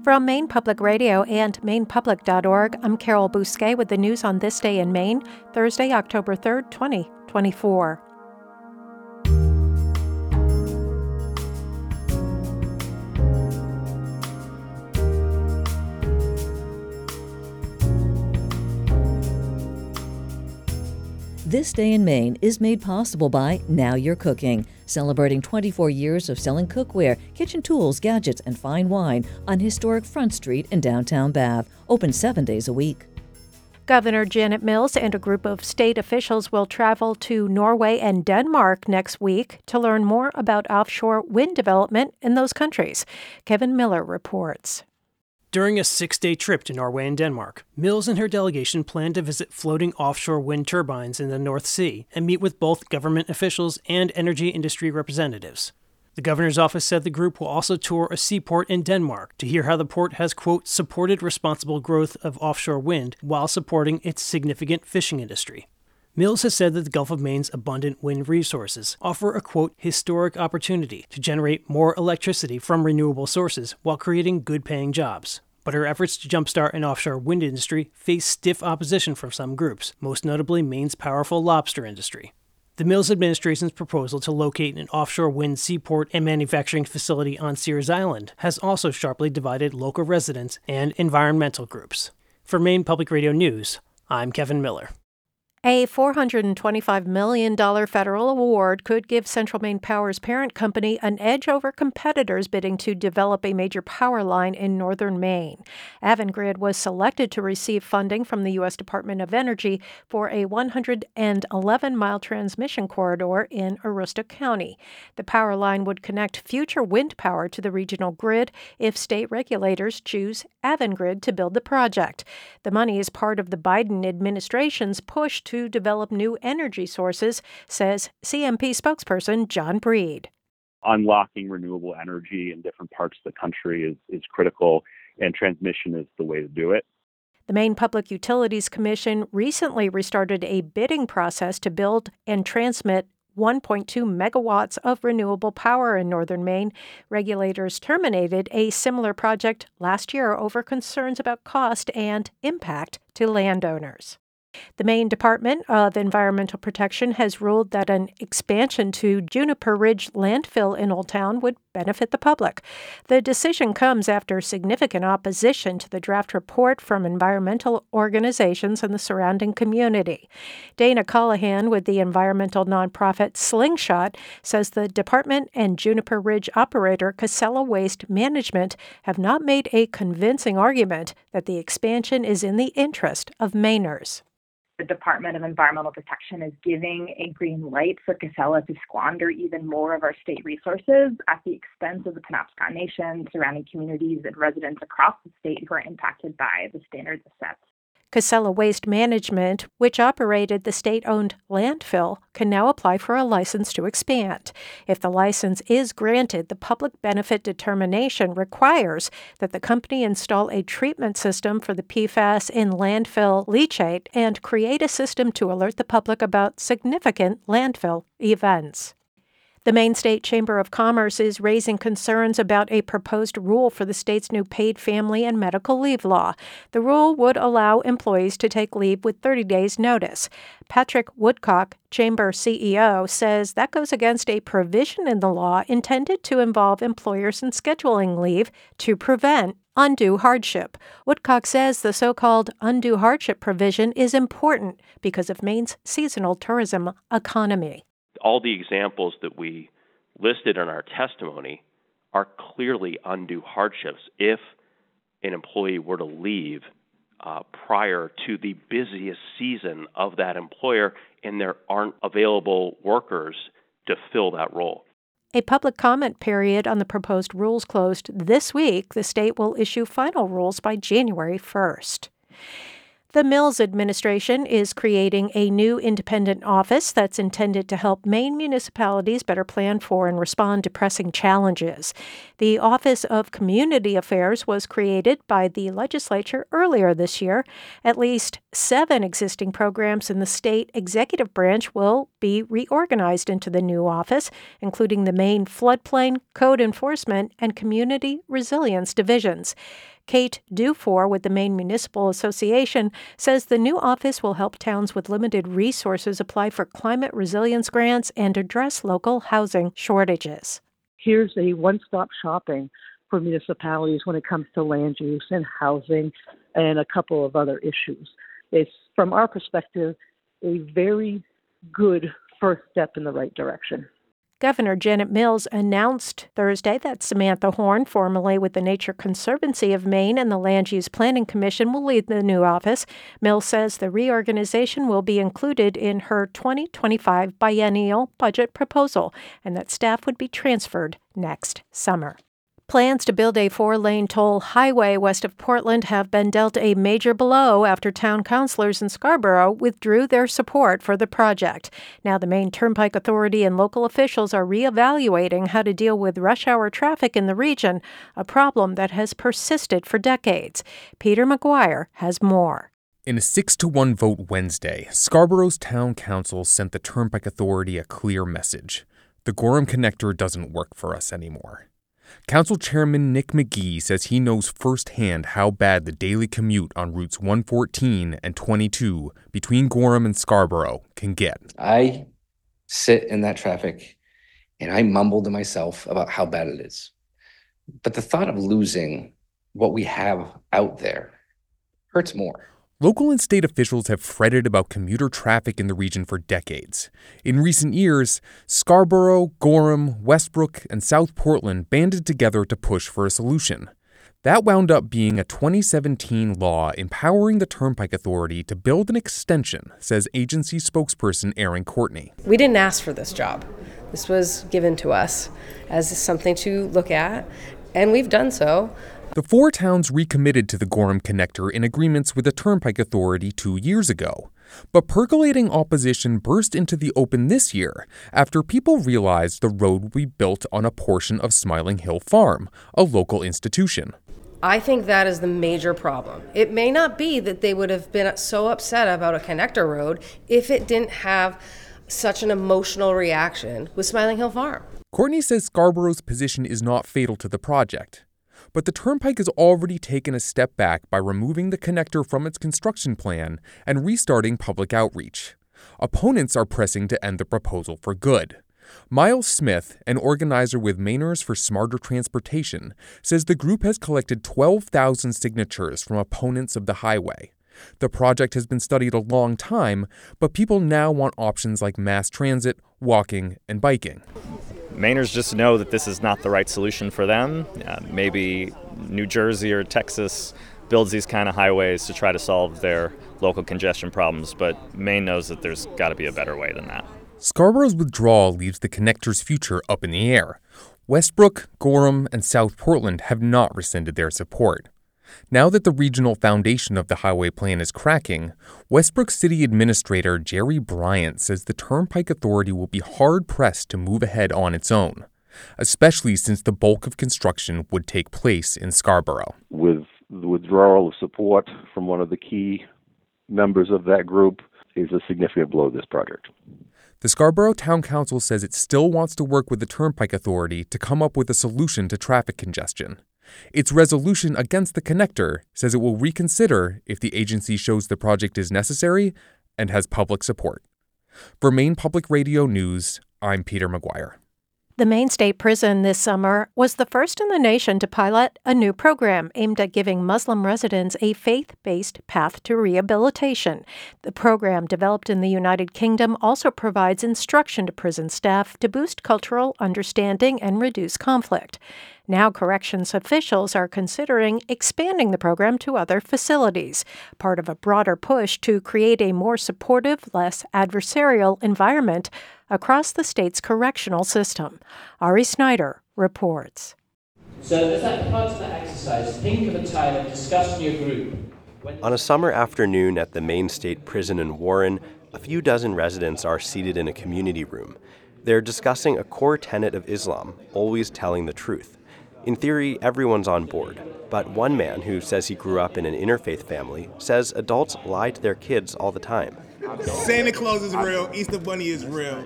From Maine Public Radio and mainepublic.org, I'm Carol Bousquet with the news on this day in Maine, Thursday, October 3rd, 2024. This Day in Maine is made possible by Now You're Cooking, celebrating 24 years of selling cookware, kitchen tools, gadgets, and fine wine on historic Front Street in downtown Bath, open 7 days a week. Governor Janet Mills and a group of state officials will travel to Norway and Denmark next week to learn more about offshore wind development in those countries. Kevin Miller reports. During a 6-day trip to Norway and Denmark, Mills and her delegation plan to visit floating offshore wind turbines in the North Sea and meet with both government officials and energy industry representatives. The governor's office said the group will also tour a seaport in Denmark to hear how the port has, quote, supported responsible growth of offshore wind while supporting its significant fishing industry. Mills has said that the Gulf of Maine's abundant wind resources offer a, quote, historic opportunity to generate more electricity from renewable sources while creating good-paying jobs. But her efforts to jumpstart an offshore wind industry face stiff opposition from some groups, most notably Maine's powerful lobster industry. The Mills administration's proposal to locate an offshore wind seaport and manufacturing facility on Sears Island has also sharply divided local residents and environmental groups. For Maine Public Radio News, I'm Kevin Miller. A $425 million federal award could give Central Maine Power's parent company an edge over competitors bidding to develop a major power line in northern Maine. Avangrid was selected to receive funding from the U.S. Department of Energy for a 111-mile transmission corridor in Aroostook County. The power line would connect future wind power to the regional grid if state regulators choose Avangrid to build the project. The money is part of the Biden administration's push to develop new energy sources, says CMP spokesperson John Breed. Unlocking renewable energy in different parts of the country is critical, and transmission is the way to do it. The Maine Public Utilities Commission recently restarted a bidding process to build and transmit 1.2 megawatts of renewable power in northern Maine. Regulators terminated a similar project last year over concerns about cost and impact to landowners. The Maine Department of Environmental Protection has ruled that an expansion to Juniper Ridge landfill in Old Town would benefit the public. The decision comes after significant opposition to the draft report from environmental organizations and the surrounding community. Dana Callahan with the environmental nonprofit Slingshot says the department and Juniper Ridge operator Casella Waste Management have not made a convincing argument that the expansion is in the interest of Mainers. The Department of Environmental Protection is giving a green light for Casella to squander even more of our state resources at the expense of the Penobscot Nation, surrounding communities, and residents across the state who are impacted by the standards it sets. Casella Waste Management, which operated the state-owned landfill, can now apply for a license to expand. If the license is granted, the public benefit determination requires that the company install a treatment system for the PFAS in landfill leachate and create a system to alert the public about significant landfill events. The Maine State Chamber of Commerce is raising concerns about a proposed rule for the state's new paid family and medical leave law. The rule would allow employees to take leave with 30 days' notice. Patrick Woodcock, Chamber CEO, says that goes against a provision in the law intended to involve employers in scheduling leave to prevent undue hardship. Woodcock says the so-called undue hardship provision is important because of Maine's seasonal tourism economy. All the examples that we listed in our testimony are clearly undue hardships if an employee were to leave prior to the busiest season of that employer and there aren't available workers to fill that role. A public comment period on the proposed rules closed this week. The state will issue final rules by January 1st. The Mills administration is creating a new independent office that's intended to help Maine municipalities better plan for and respond to pressing challenges. The Office of Community Affairs was created by the legislature earlier this year. At least 7 existing programs in the state executive branch will be reorganized into the new office, including the Maine Floodplain, Code Enforcement, and Community Resilience divisions. Kate Dufour with the Maine Municipal Association says the new office will help towns with limited resources apply for climate resilience grants and address local housing shortages. Here's a one-stop shopping for municipalities when it comes to land use and housing and a couple of other issues. It's, from our perspective, a very good first step in the right direction. Governor Janet Mills announced Thursday that Samantha Horn, formerly with the Nature Conservancy of Maine and the Land Use Planning Commission, will lead the new office. Mills says the reorganization will be included in her 2025 biennial budget proposal and that staff would be transferred next summer. Plans to build a 4-lane toll highway west of Portland have been dealt a major blow after town councilors in Scarborough withdrew their support for the project. Now the Maine Turnpike Authority and local officials are reevaluating how to deal with rush hour traffic in the region, a problem that has persisted for decades. Peter McGuire has more. In a 6-1 vote Wednesday, Scarborough's town council sent the Turnpike Authority a clear message. The Gorham Connector doesn't work for us anymore. Council Chairman Nick McGee says he knows firsthand how bad the daily commute on routes 114 and 22 between Gorham and Scarborough can get. I sit in that traffic and I mumble to myself about how bad it is. But the thought of losing what we have out there hurts more. Local and state officials have fretted about commuter traffic in the region for decades. In recent years, Scarborough, Gorham, Westbrook, and South Portland banded together to push for a solution. That wound up being a 2017 law empowering the Turnpike Authority to build an extension, says agency spokesperson Erin Courtney. We didn't ask for this job. This was given to us as something to look at, and we've done so. The 4 towns recommitted to the Gorham Connector in agreements with the Turnpike Authority 2 years ago. But percolating opposition burst into the open this year after people realized the road would be built on a portion of Smiling Hill Farm, a local institution. I think that is the major problem. It may not be that they would have been so upset about a connector road if it didn't have such an emotional reaction with Smiling Hill Farm. Courtney says Scarborough's position is not fatal to the project. But the Turnpike has already taken a step back by removing the connector from its construction plan and restarting public outreach. Opponents are pressing to end the proposal for good. Miles Smith, an organizer with Mainers for Smarter Transportation, says the group has collected 12,000 signatures from opponents of the highway. The project has been studied a long time, but people now want options like mass transit, walking, and biking. Mainers just know that this is not the right solution for them. Maybe New Jersey or Texas builds these kind of highways to try to solve their local congestion problems, but Maine knows that there's got to be a better way than that. Scarborough's withdrawal leaves the connector's future up in the air. Westbrook, Gorham, and South Portland have not rescinded their support. Now that the regional foundation of the highway plan is cracking, Westbrook City Administrator Jerry Bryant says the Turnpike Authority will be hard-pressed to move ahead on its own, especially since the bulk of construction would take place in Scarborough. With the withdrawal of support from one of the key members of that group is a significant blow to this project. The Scarborough Town Council says it still wants to work with the Turnpike Authority to come up with a solution to traffic congestion. Its resolution against the connector says it will reconsider if the agency shows the project is necessary and has public support. For Maine Public Radio News, I'm Peter McGuire. The Maine State Prison this summer was the first in the nation to pilot a new program aimed at giving Muslim residents a faith-based path to rehabilitation. The program, developed in the United Kingdom, also provides instruction to prison staff to boost cultural understanding and reduce conflict. Now, corrections officials are considering expanding the program to other facilities, part of a broader push to create a more supportive, less adversarial environment across the state's correctional system. Ari Snyder reports. So as that part of the exercise, think of a time of discussion in your group. On a summer afternoon at the Maine State Prison in Warren, a few dozen residents are seated in a community room. They're discussing a core tenet of Islam, always telling the truth. In theory, everyone's on board, but one man who says he grew up in an interfaith family says adults lie to their kids all the time. Santa Claus is real, Easter Bunny is real,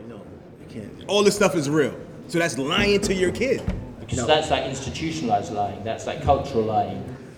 all this stuff is real. So that's lying to your kid. Because that's like institutionalized lying, that's like cultural lying.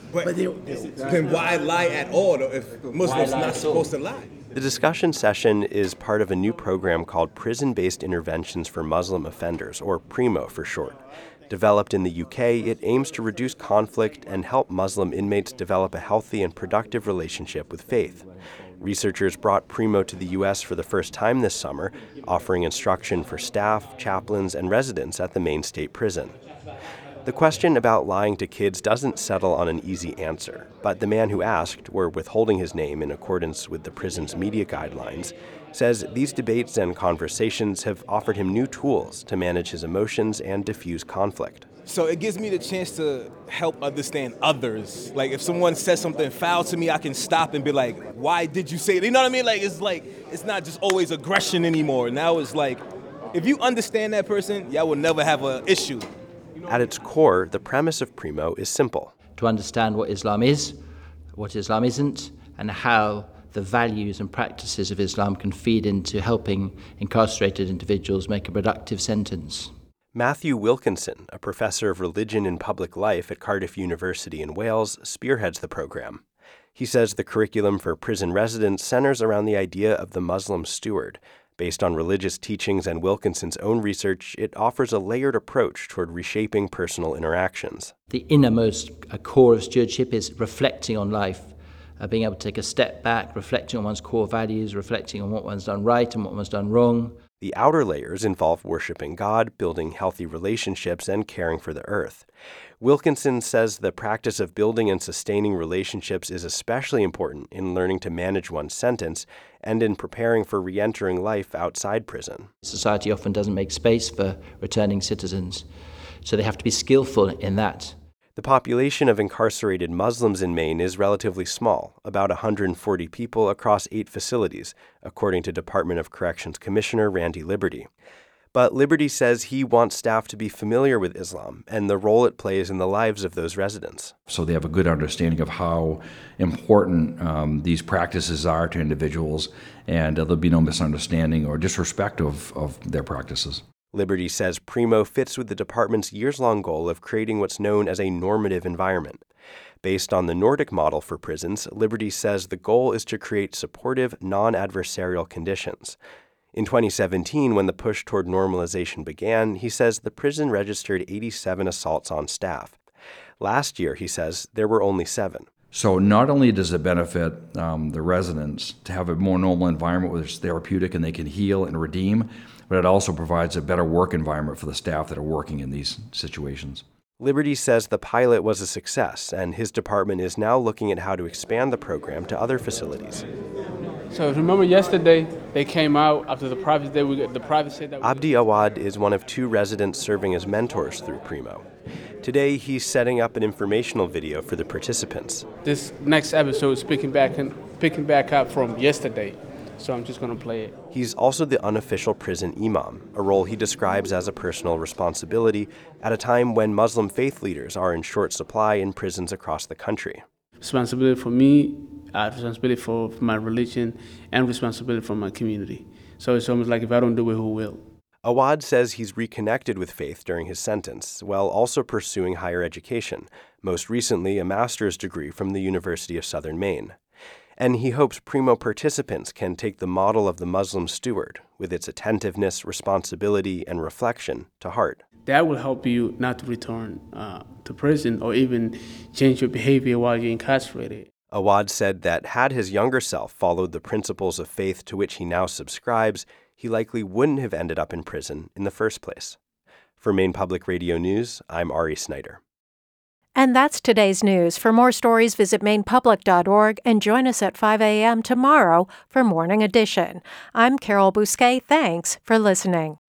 But then why lie at all though, if Muslims not supposed to lie? The discussion session is part of a new program called Prison-Based Interventions for Muslim Offenders, or PRIMO for short. Developed in the UK, it aims to reduce conflict and help Muslim inmates develop a healthy and productive relationship with faith. Researchers brought PRIMO to the U.S. for the first time this summer, offering instruction for staff, chaplains, and residents at the Maine State Prison. The question about lying to kids doesn't settle on an easy answer, but the man who asked, we're withholding his name in accordance with the prison's media guidelines, says these debates and conversations have offered him new tools to manage his emotions and diffuse conflict. So it gives me the chance to help understand others. Like if someone says something foul to me, I can stop and be like, why did you say it? You know what I mean? Like it's not just always aggression anymore. Now it's like, if you understand that person, y'all will never have an issue. At its core, the premise of PRIMO is simple. To understand what Islam is, what Islam isn't, and how the values and practices of Islam can feed into helping incarcerated individuals make a productive sentence. Matthew Wilkinson, a professor of religion and public life at Cardiff University in Wales, spearheads the program. He says the curriculum for prison residents centers around the idea of the Muslim steward. Based on religious teachings and Wilkinson's own research, it offers a layered approach toward reshaping personal interactions. The innermost core of stewardship is reflecting on life, being able to take a step back, reflecting on one's core values, reflecting on what one's done right and what one's done wrong. The outer layers involve worshiping God, building healthy relationships, and caring for the earth. Wilkinson says the practice of building and sustaining relationships is especially important in learning to manage one's sentence and in preparing for re-entering life outside prison. Society often doesn't make space for returning citizens, so they have to be skillful in that. The population of incarcerated Muslims in Maine is relatively small, about 140 people across 8 facilities, according to Department of Corrections Commissioner Randy Liberty. But Liberty says he wants staff to be familiar with Islam and the role it plays in the lives of those residents. So they have a good understanding of how important these practices are to individuals, and there'll be no misunderstanding or disrespect of their practices. Liberty says PRIMO fits with the department's years-long goal of creating what's known as a normative environment. Based on the Nordic model for prisons, Liberty says the goal is to create supportive, non-adversarial conditions. In 2017, when the push toward normalization began, he says the prison registered 87 assaults on staff. Last year, he says, there were only 7. So not only does it benefit the residents to have a more normal environment where it's therapeutic and they can heal and redeem, but it also provides a better work environment for the staff that are working in these situations. Liberty says the pilot was a success, and his department is now looking at how to expand the program to other facilities. So remember yesterday, they came out after the private day. The private said that. Abdi Awad is one of 2 residents serving as mentors through PRIMO. Today, he's setting up an informational video for the participants. This next episode is picking back up from yesterday, so I'm just going to play it. He's also the unofficial prison imam, a role he describes as a personal responsibility at a time when Muslim faith leaders are in short supply in prisons across the country. Responsibility for me, responsibility for my religion, and responsibility for my community. So it's almost like if I don't do it, who will? Awad says he's reconnected with faith during his sentence, while also pursuing higher education, most recently a master's degree from the University of Southern Maine. And he hopes PRIMO participants can take the model of the Muslim steward, with its attentiveness, responsibility, and reflection, to heart. That will help you not to return to prison or even change your behavior while you're incarcerated. Awad said that had his younger self followed the principles of faith to which he now subscribes, he likely wouldn't have ended up in prison in the first place. For Maine Public Radio News, I'm Ari Snyder. And that's today's news. For more stories, visit mainepublic.org and join us at 5 a.m. tomorrow for Morning Edition. I'm Carol Bousquet. Thanks for listening.